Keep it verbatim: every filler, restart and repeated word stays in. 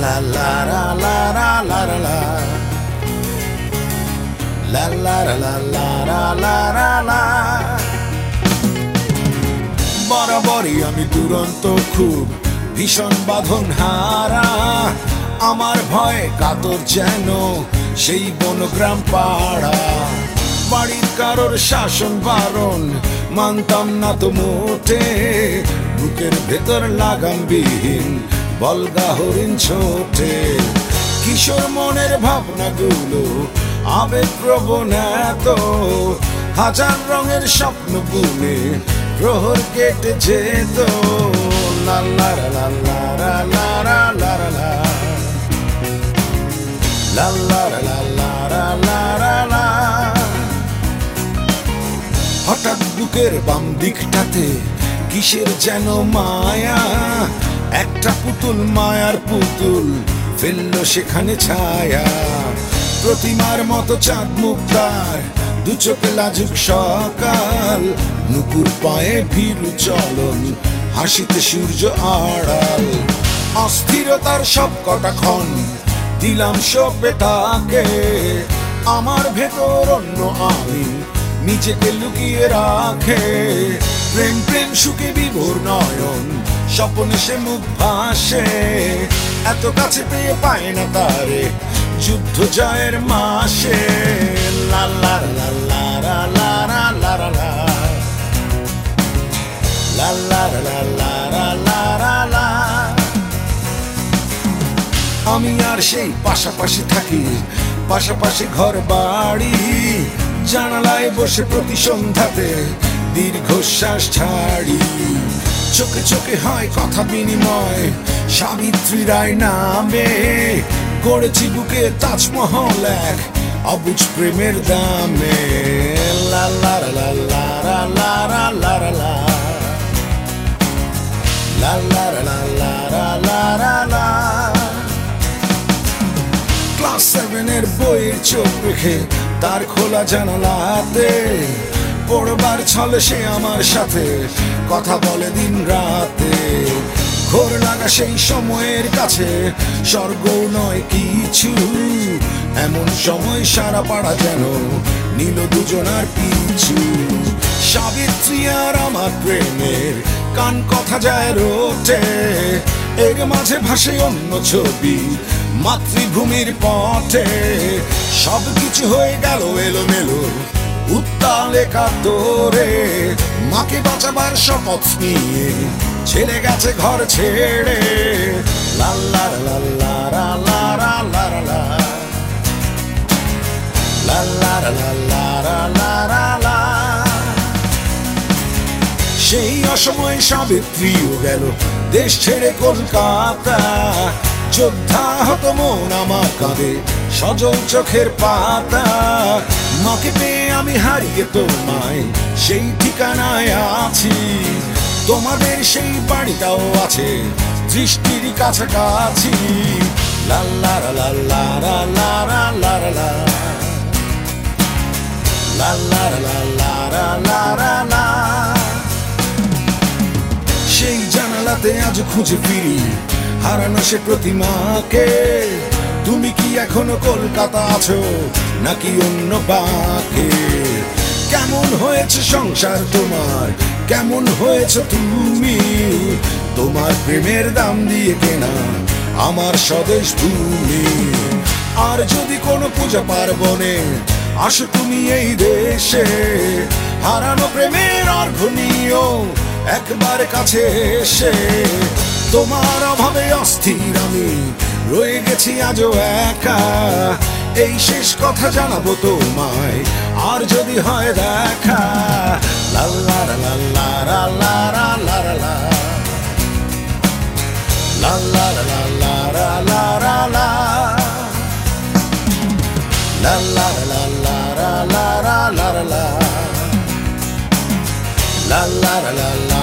la la la la la la la la La la la la la la la la la বরাবরই আমি দুরন্ত খুব ভীষণ বাঁধন হারা আমার ভয়ে কাতর যেন সেই বনগ্রাম পাড়া বাড়ির কারোর শাসন বারণ মানতাম না তো মোটে বুকের ভেতর লাগামবিহীন বলগা হরিণ ছোটে কিশোর মনের ভাবনাগুলো আবেগপ্রবণ এত হাজার রঙের স্বপ্ন বুনে প্রহর কেটে যেত লা লা লা লা লা লা লা লা লা লা লা লা লা লা লা হঠাৎ বুকের বাম দিকটাতে কিসের যেন মায়া একটা পুতুল মায়ার পুতুল ফেললো সেখানে ছায়া প্রতিমার মতো চাঁদ মুক্তার দু চোখে লাজুক সকাল নুপুর পায়ে ভীরু চলন হাসিতে সূর্য আড়াল অস্থিরতার সব কটা ক্ষণ দিলাম সপে তাকে আমার ভেতর অন্য আমি নিজেকে লুকিয়ে রাখে প্রেম প্রেম সুখে বিভোর নয়ন স্বপ্নে সে মুখ ভাসে এত কাছে পেয়ে পায় না তারে যুদ্ধ জয়ের মাসে লা লা লা লা লা লা লা লা লা লা লা লা লা লা লা লা আমি আর সেই পাশাপাশি থাকি পাশাপাশি ঘর বাড়ি জানালায় বসে প্রতি সন্ধ্যাতে দীর্ঘশ্বাস ছাড়ি চোখে চোখে হয় কথা বিনিময় সাবিত্রী রায় নামে গড়েছি বুকে তাজমহল এক অবুঝ প্রেমের দামে লা লা লা লা লা লা লা লা লা লা লা লা লা লা লা লা ক্লাস সেভেনের বইয়ের চোখ রেখে তার খোলা জানালাতে পড়বার ছলে সে আমার সাথে কথা বলে দিন রাতে ঘোর লাগা সেই সময়ের কাছে স্বর্গ নয় কিছু এমন সময় সারা পাড়া যেন নীল দুজনার পিছু সাবিত্রী আর আমার প্রেমের কান কথা যায় রোটে এর মাঝে ভাসে অন্য ছবি মাতৃভূমির পথে সবকিছু হয়ে গেল এলোমেলো উত্তালে কাতরে মাকে বাঁচাবার শপথ নিয়ে ছেড়ে গেছে ঘর ছেড়ে লা লা লা লা লা লা লা লা লা লা লা লা লা লা সেই অসময়ে সাবিত্রীও গেল দেশ ছেড়ে কলকাতা যোদ্ধা হত মন আমার কাঁধে সজল চোখের পাতা মাকে পেয়ে আমি হারিয়ে তোমায় সেই ঠিকানায় আছি তোমাদের সেই বাড়িটাও আছে দৃষ্টির কাছাকাছি লা লা লা লা লা লা লা লা লা লা লা লা লা লা লা সেই জানালাতে আজ খুঁজে ফিরি হারানো সে প্রতিমাকে তুমি কি এখনো কলকাতা আছো নাকি অন্য বাকে কেমন হয়েছে সংসার তোমার কেমন হয়েছে তুমি তোমার প্রেমের দাম দিয়ে কেনা আমার স্বদেশ ভূমি আর যদি কোনো পূজা পার্বণে আসো তুমি এই দেশে হারানো প্রেমের অর্ঘ নিও একবার কাছে এসে তোমার অভাবে অস্থির আমি রয়ে গেছি আজও একা এই শেষ কথা জানাবো তোমায় আর যদি হয় দেখা লা লা লা লা লা লা লা লা লা লা লা লা লা লা লা La la la la la la la la la la la la la la